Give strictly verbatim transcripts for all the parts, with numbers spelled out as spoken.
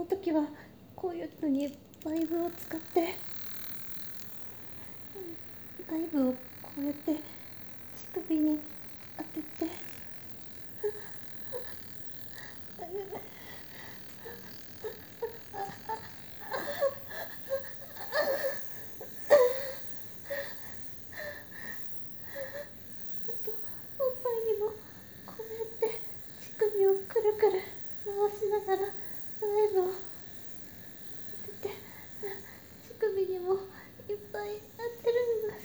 時はこういう風にバイブを使ってバイブをこうやって乳首に当てておっぱいにもこうやって乳首をくるくる回しながらバイブを当てて乳首にもいっぱい当てるんです。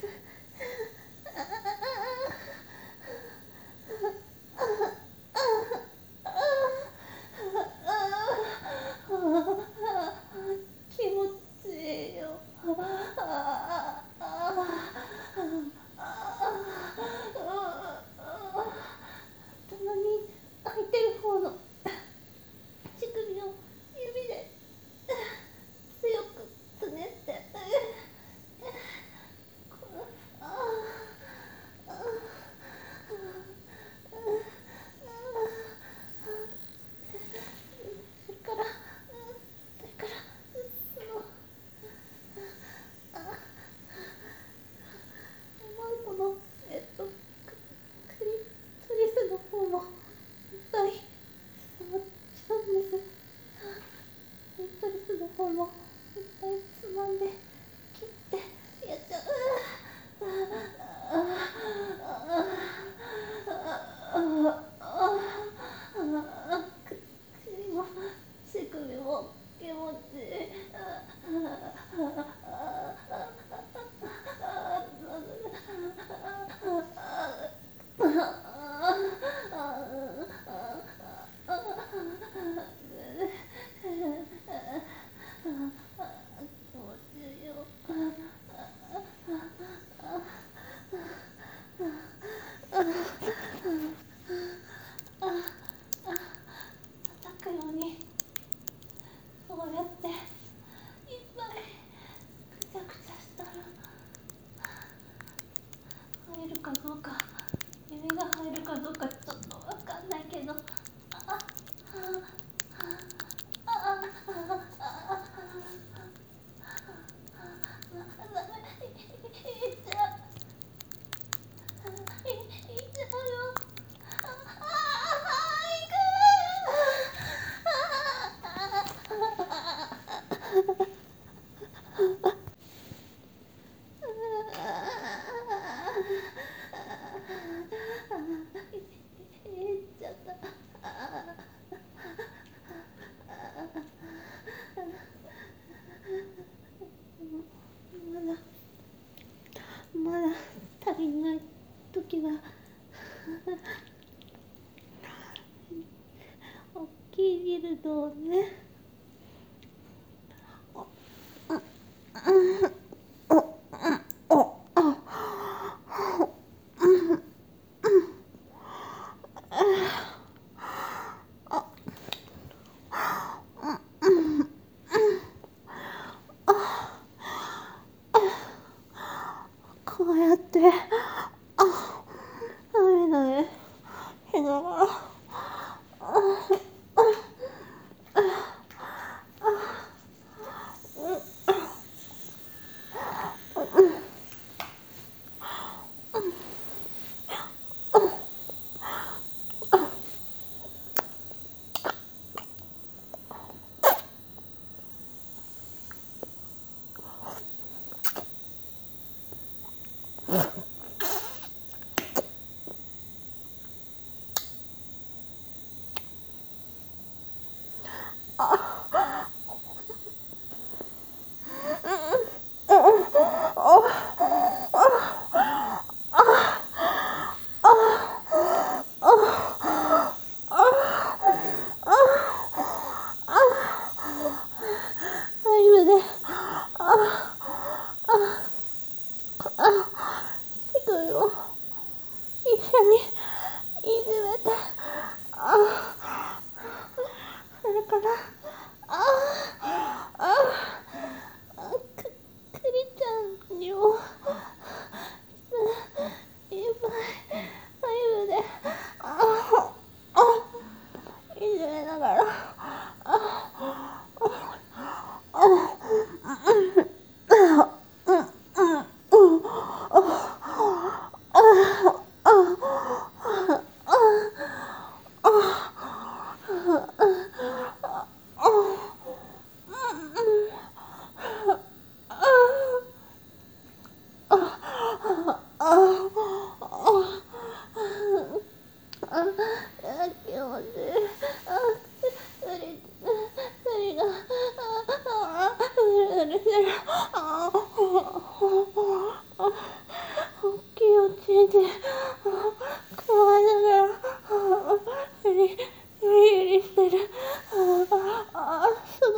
気持ちいいよ。たまに空いてる方の乳首を指で強くつねってそれからそれからそのマンコのえっとクリトリスの方もいっぱい触っちゃうんです。クリトリスの方もいっぱいつまんで切ってやっちゃう。首も乳首も気持ちいい。気持ちいいよ。叩くようにこうやっていっぱいぐちゃ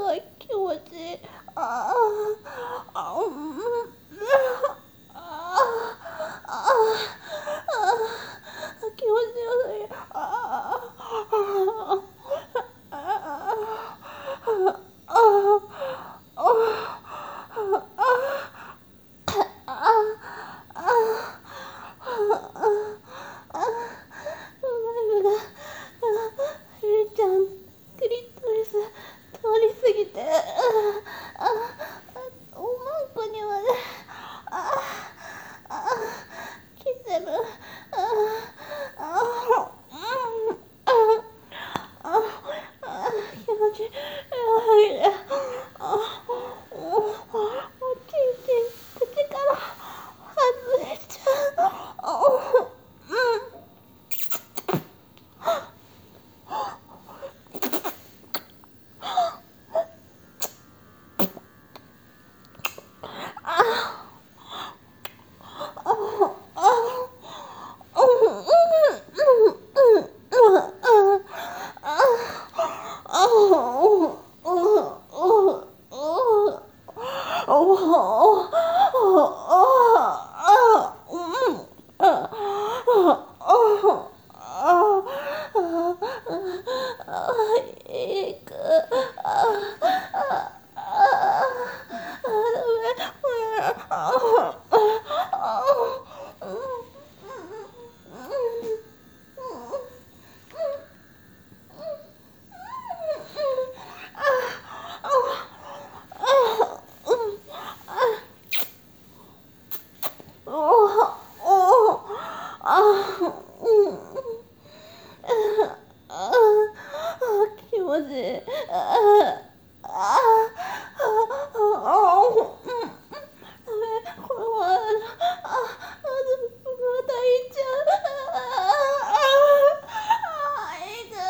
ごい気持ちいい。あああうんああああ気持ちよすぎる。ああああありちゃんクリトリス通り過ぎて、ああおまんこにまでああ来てる。ああうんああ気持ちいい。あおちんちん口から外れちゃう。あうん気持ちいい。ああああうんこれはああまたいっちゃう。あああいく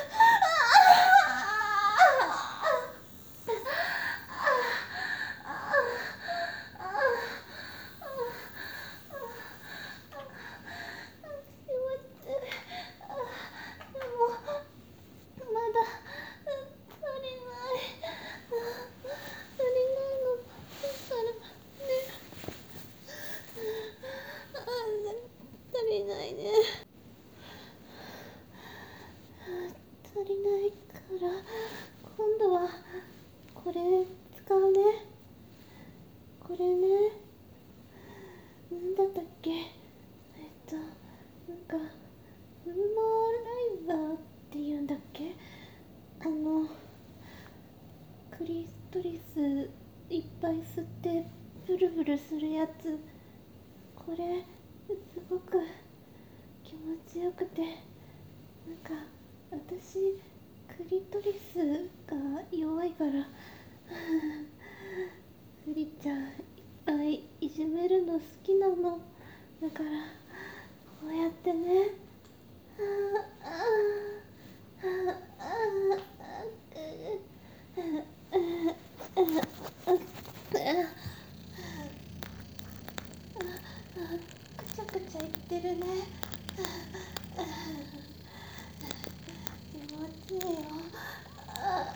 気持ちいい。でもまだ足りない足りないのからね。足りないね。足りないから今度はこれ使うね。これね、なんだったっけ。えっとなんかウルマライザーっていうんだっけ。あのクリトリスいっぱい吸ってブルブルするやつ。これすごく気持ちよくて、なんか私クリトリスが弱いからクリちゃんいっぱいいじめるの好きなのだから、こうやってね、ああああくちゃくちゃ言ってるね。気持ちいいよ。あ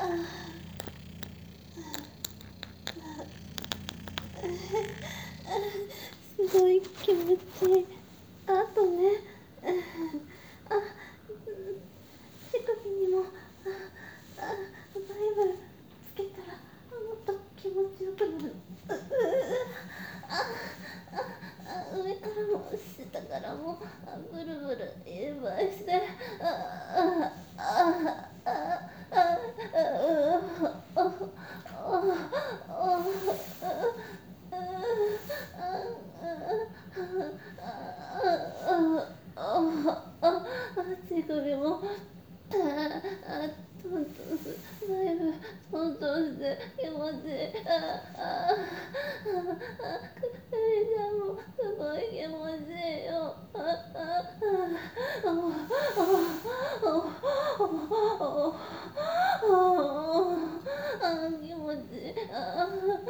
すごい気持ちいい。あとね、あ手首にもああバイブつけたらもっと気持ちよくなる。ああ上からも下からもブルブルいっぱいして、ああああ手首もああトントンすだいぶトントンして気持ちいい。ああくりちゃんもすごい気持ちいいよ。ああああ気持ちいい。あ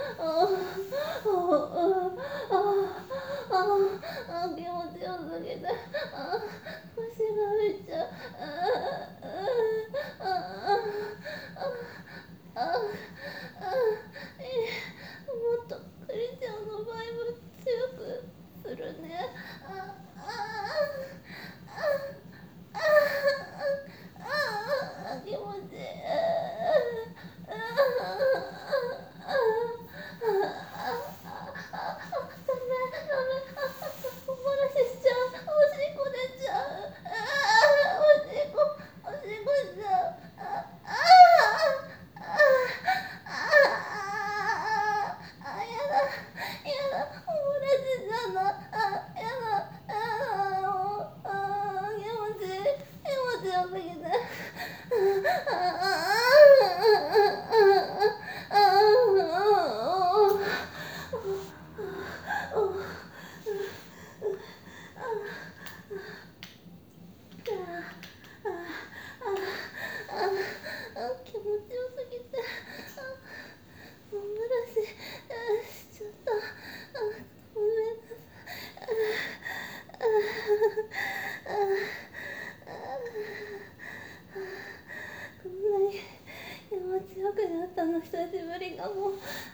あ気持ちよすぎてあ腰がめっちゃあああああえもっとクリちゃんのバイブ強くするね。ああああああ気持ちいい。ああダメダメ、お漏らししちゃう。おしっこ出ちゃう。あおしっこおしっこしちゃう。あああああやだやだ、お漏らしちゃうの。あやだあもうあ気持ちいい気持ちよすぎて。あああ気持ちよすぎて、お漏らししちゃった。ごめんなさい。こんなに気持ちよくなったの久しぶりかも。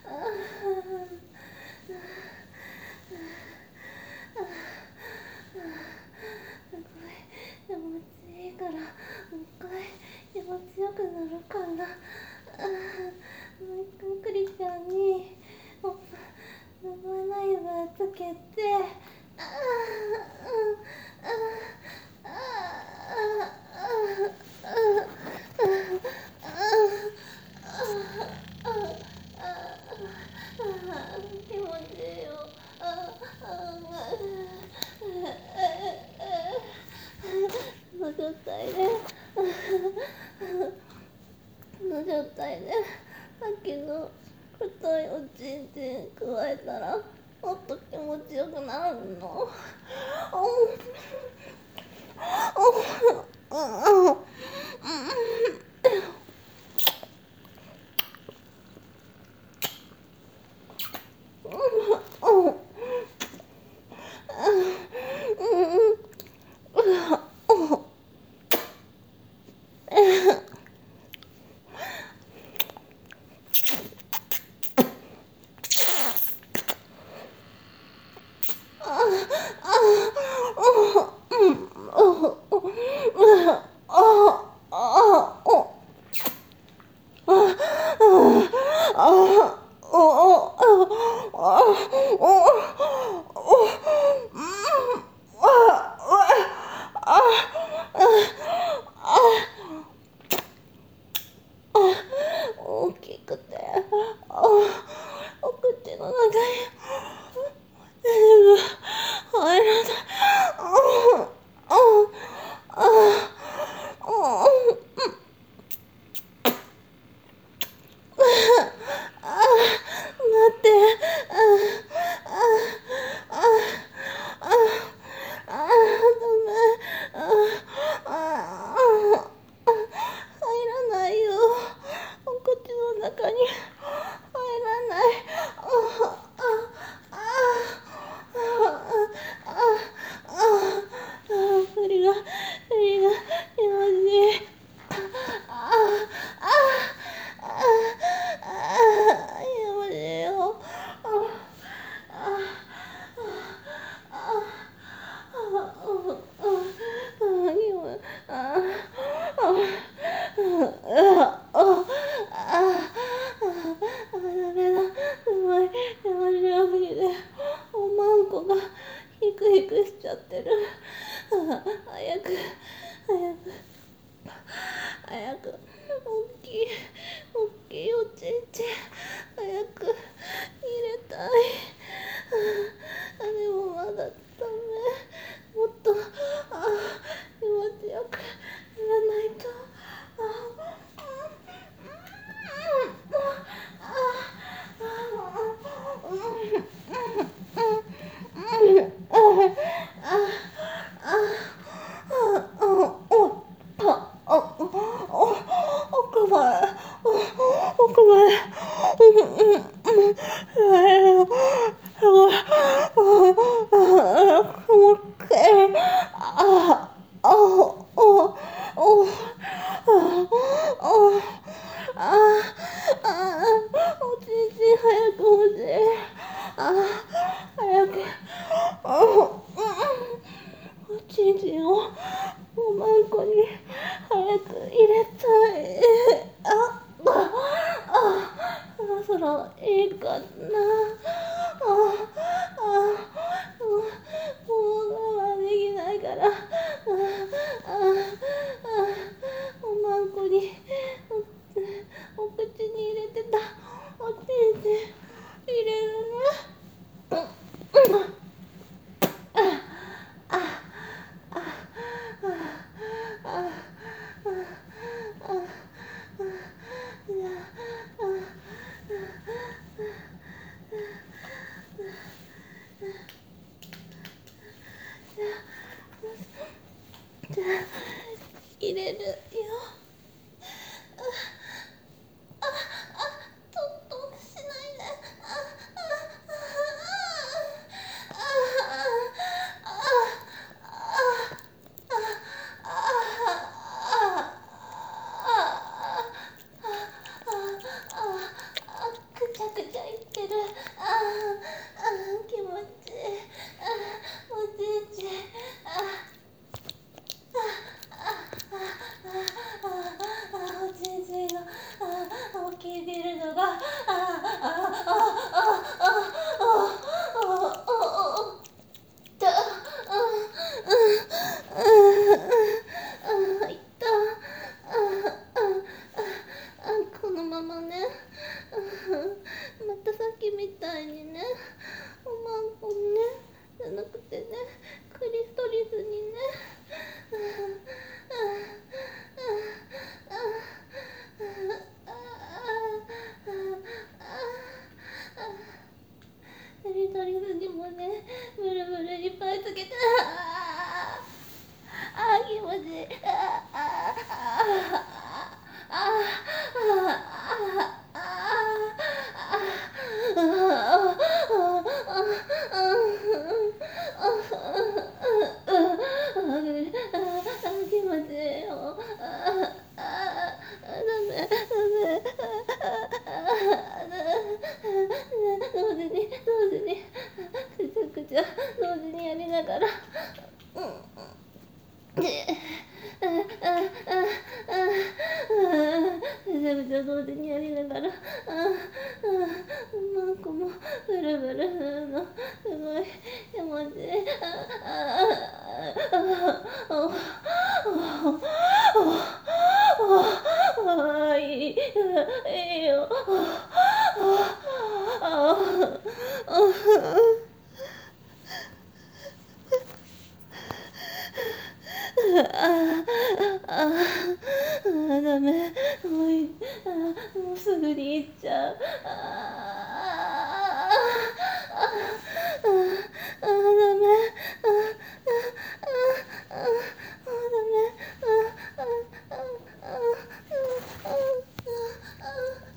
すごい気持ちいいから、もう一回気持ちよくなるかな。もう一回クリちゃんにお名前ナイバーつけて、ああああああ気持ちいいよ。この状態でこの状態でさっきの太いおちんちん加えたらもっと気持ちよくなるの。大きくて、お口の中に全部入らない。待って、入らないよ。お口の中に入らない。栗が栗が気持ちいい。気持ちいいよ。ダメだ、すごい気持ちよすぎておまんこがヒクヒクしちゃってる。早く早く早く大きい大きいおちんちん早く入れたい。でもまだダメ。もっと気持ちよくやらないと。奥まで奥まで。すごい。もう一回。ああおおおああったらええかな。あああもうもう我慢できないから。ああああおまんこにおお口に入れてたおちんちん入れるね。入れるよ。とっとしないで。くちゃくちゃいってる。ああ気持ちいい。おちんちん。おちんちんが大きいビルドがああああああ痛いた。このままね、またさっきみたいにね、おまんこねじゃなくてね、クリストリスにね、クリストリスにもね、ブルブルいっぱいつけて、ああ気持ちいい。あああああ気持ちいいよ。同時に同時にくちゃくちゃ同時にやりながら、ぐちゃぐちゃ同時にやりながら、マンコもブルブルするのすごい気持ちいい。ああいいいいよ。ああダメ。もういあもうすぐに行っちゃう。ああああダメ。ああダメ。ああああダメ。ああああああ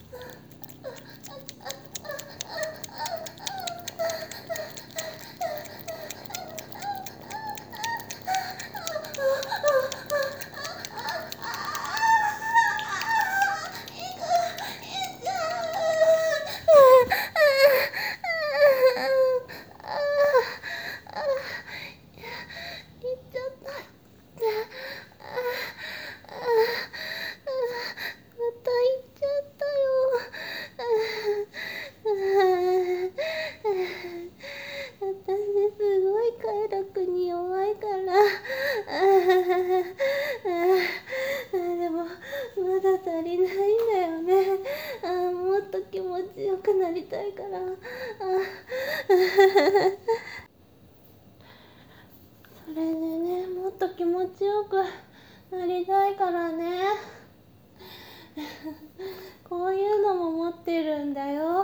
気持ちよくなりたいから。それでね、もっと気持ちよくなりたいからね。こういうのも持ってるんだよ。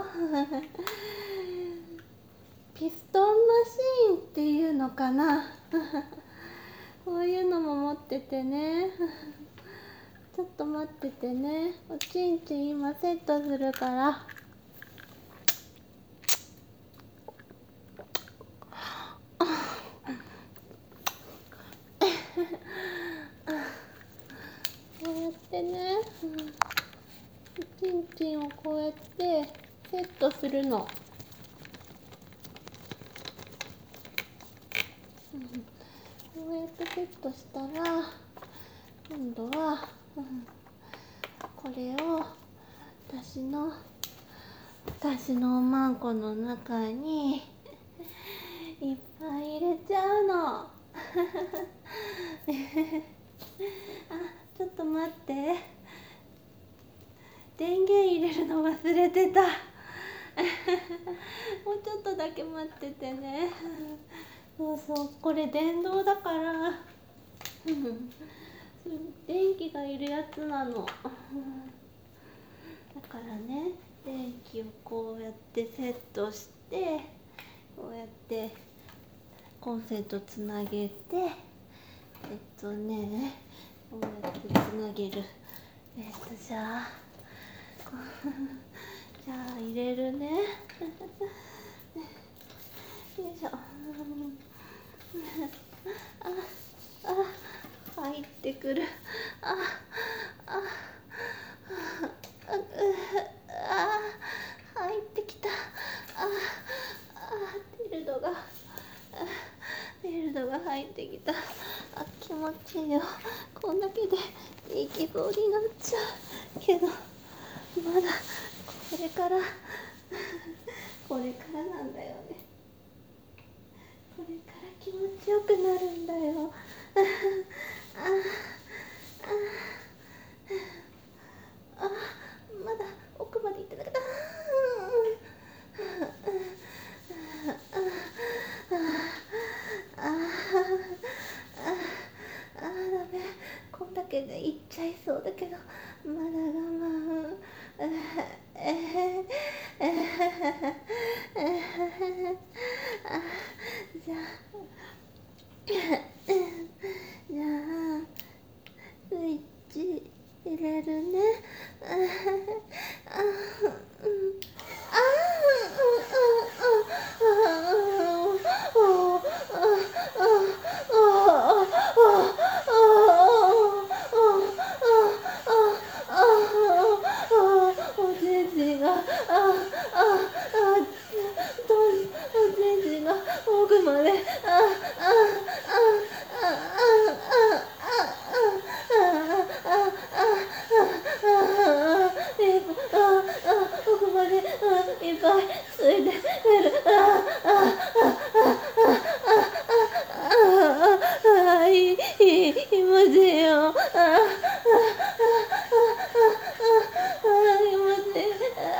ピストンマシーンっていうのかな。こういうのも持っててね。ちょっと待っててね。おちんちん今セットするから。こうやってね、おちんちんをこうやってセットするの。こうやってセットしたら、今度は、うん、これを私の私のおまんこの中にいっぱい入れちゃうのあ、ちょっと待って、電源入れるの忘れてたもうちょっとだけ待っててね。そうそう、これ電動だから電気がいるやつなのだからね、電気をこうやってセットして、こうやってコンセントつなげて、えっとねこうやってつなげる。えっとじゃあじゃあ入れるねよいしょああ、入ってくる。ああああ、入ってきた。ああ、ティルドがティルドが入ってきた。あ、気持ちいいよ。こんだけでいきそうになっちゃうけど、まだこれからこれからなんだよね。これから気持ちよくなるんだよ。ああああ、まだ奥まで行ってなかった。ああダメ、こんだけで行っちゃいそうだけど、まだ我慢。えへえじゃあじゃあスイッチ入れるね。ああうんあおじいじが、あああどうおじいじが奥まで、あああああ奥までいっぱいついてる。ああああいいいい気持ちいいよ。ああああ気持ちいい。あ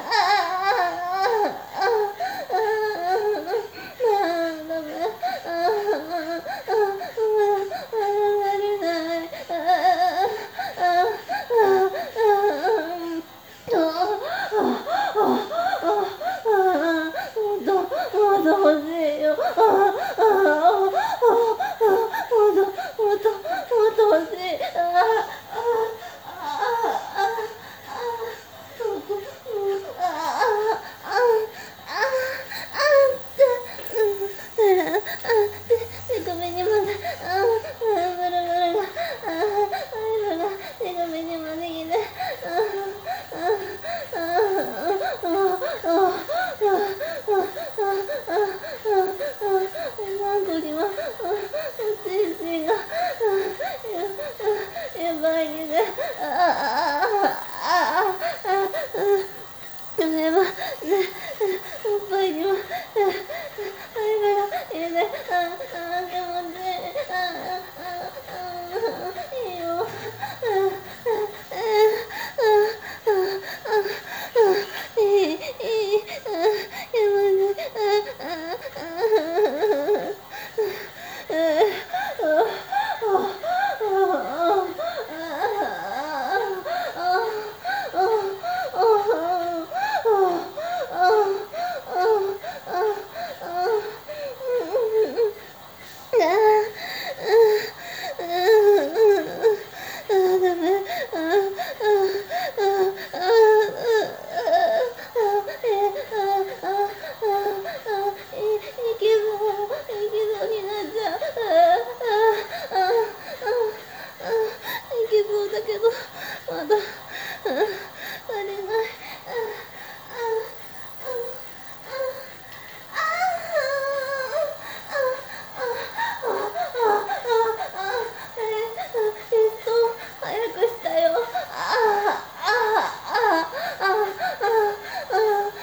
あダメ。ああ慣れない。あああもっともっと欲しいよ。ああもっともっともっと欲しい。ああああ手首にまで、ああ、ブルブルが、ああ、アイブが手首にまで来て、ああ、ああ、ああ、ああ、マンコには、おじいじが、やばいね、ああ、ああ、でもね、おっぱいには、アイブが入れて、ああ、気持ちいい、ああ、いいよ、いい、いい、気持ちいい、まだ、足りない。早くしたよ。ああああああ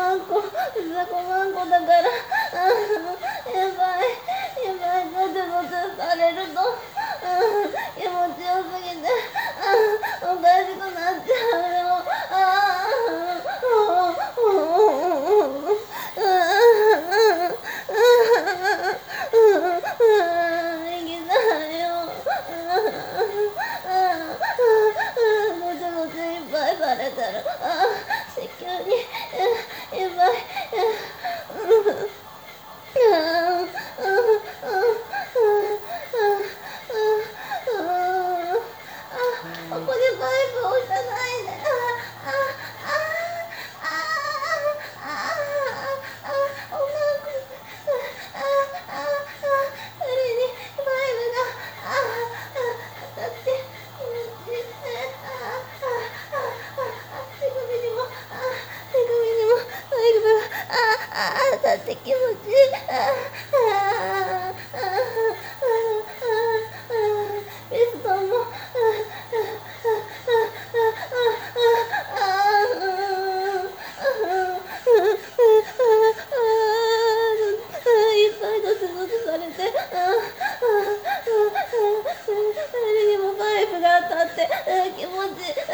まんこ、うざごまんこだから、あーやばい、やばい、ごちごちされると、うん、気持ちよすぎて、あーおかしくなっちゃうよ。あー、いきたいよ。ごちごちいっぱいされてる。あー、子宮にいっぱい。ここでバイブを押さないで。ああああああおまんこ。ああそれにバイブがあ当たって気持ちいい。ああ手首にもあ手首にもバイブがああ当たって気持ちいい。ああピストンもいっぱいドツドツされて、誰にもパイプが当たって気持ちいい。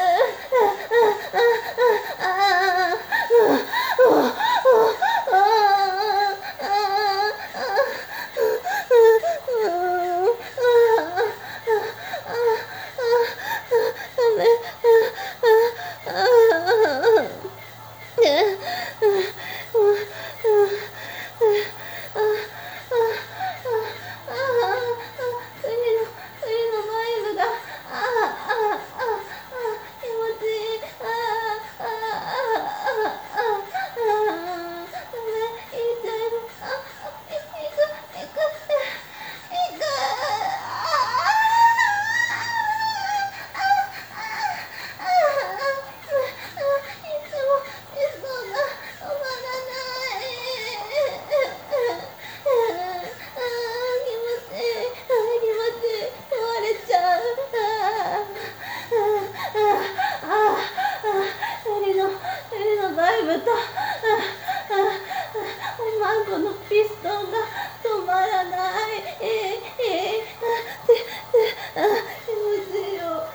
バイブとおまんこのピストンが止まらない。えー、えー、あ気持ちいいよ。あ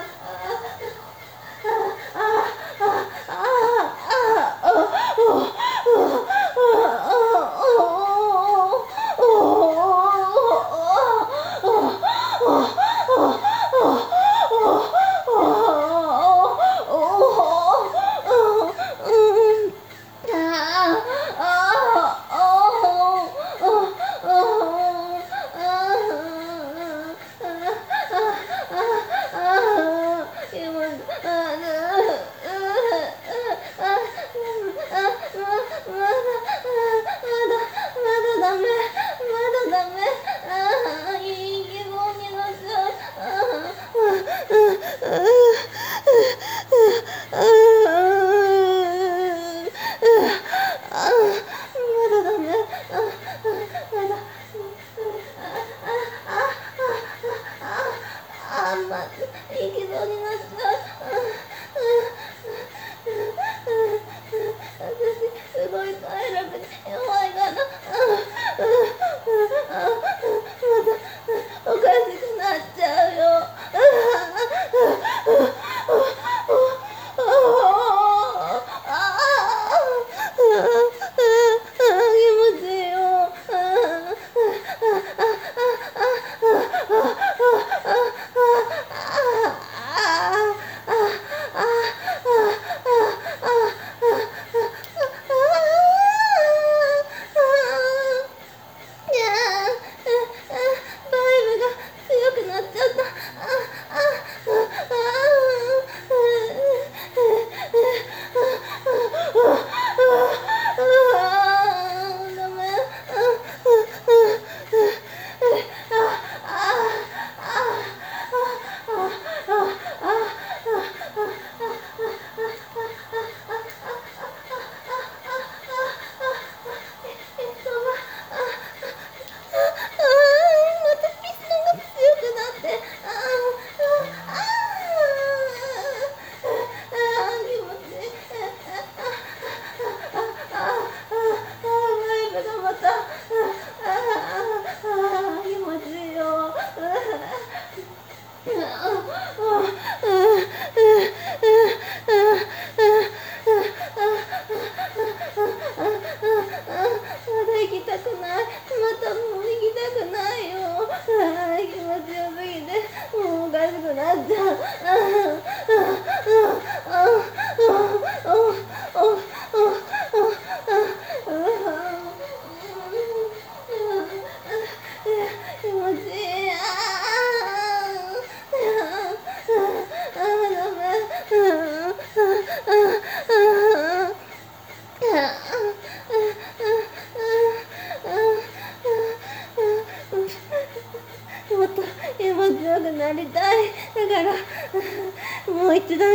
ああああああ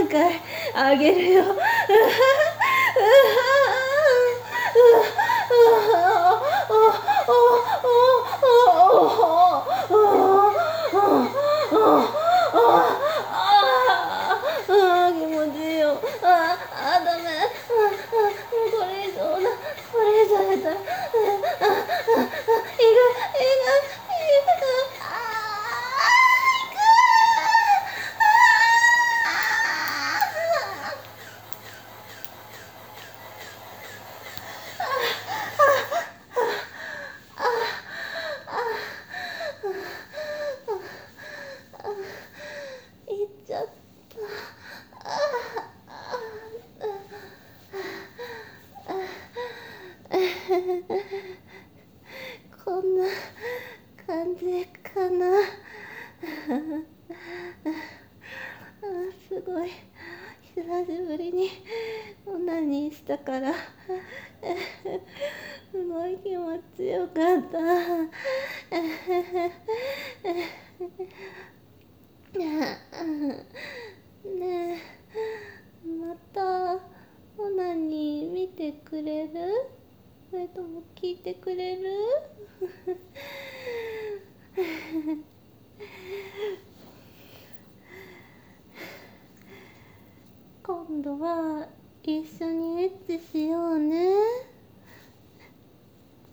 んかいあげるよ。あ気持ちいいよ。ああダメ。あこれ以上だ。これ以上やったら。ああいくいくいくあいくいっちゃったこんな感じかな。すごい久しぶりにオナニーしたからすごい気持ちよかったねえまたオナニー見てくれる？それとも聞いてくれる？今度は一緒にエッチしようね。